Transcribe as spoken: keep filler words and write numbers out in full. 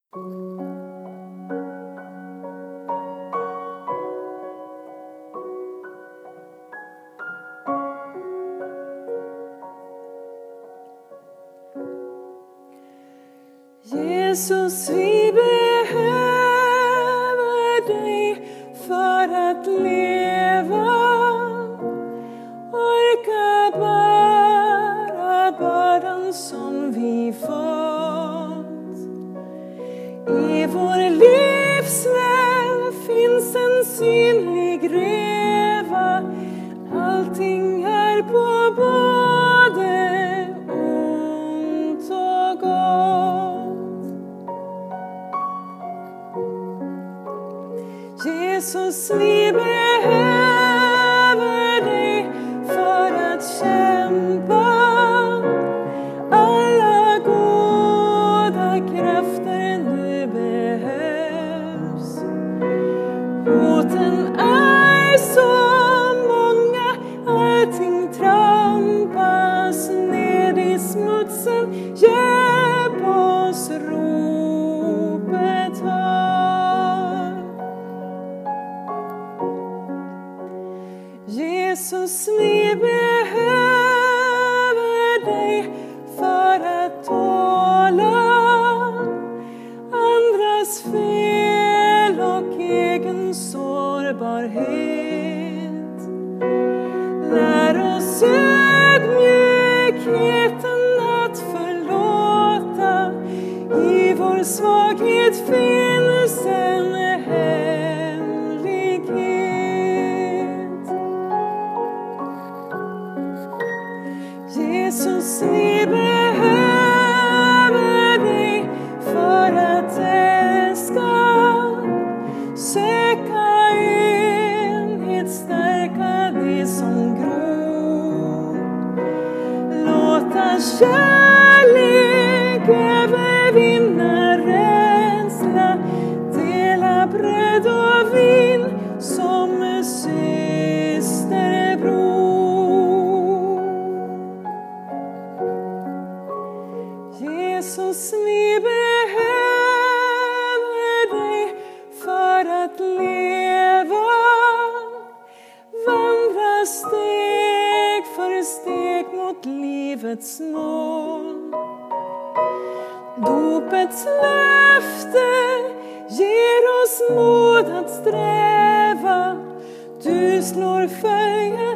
Jesus, vi behöver dig för att leva. Orka bära bördan som vi fått. I vår livsväg finns en synlig reva. Allting är på både ont och gott. Jesus, vi behöver dig för att kämpa. Alla goda krafter nu behövs. Hoten är så många, allting trampas ned i smutsen. Hjälp oss, ropet hör. Jesus, vi behöver dig för att tåla andras fel och egen sårbarhet. Lär oss ödmjukheten att förlåta. I vår svaghet finns en hemlighet. Jesus, vi behöver dig för att älska. Söka enhet, stärka det som gror. Låta kärlek övervinna rädsla. Dela bröd och vin som systerbror. Jesus, vi behöver dig för att leva. Vandra steg för steg mot livets mål. Dopets löfte ger oss mod att sträva. Du slår följe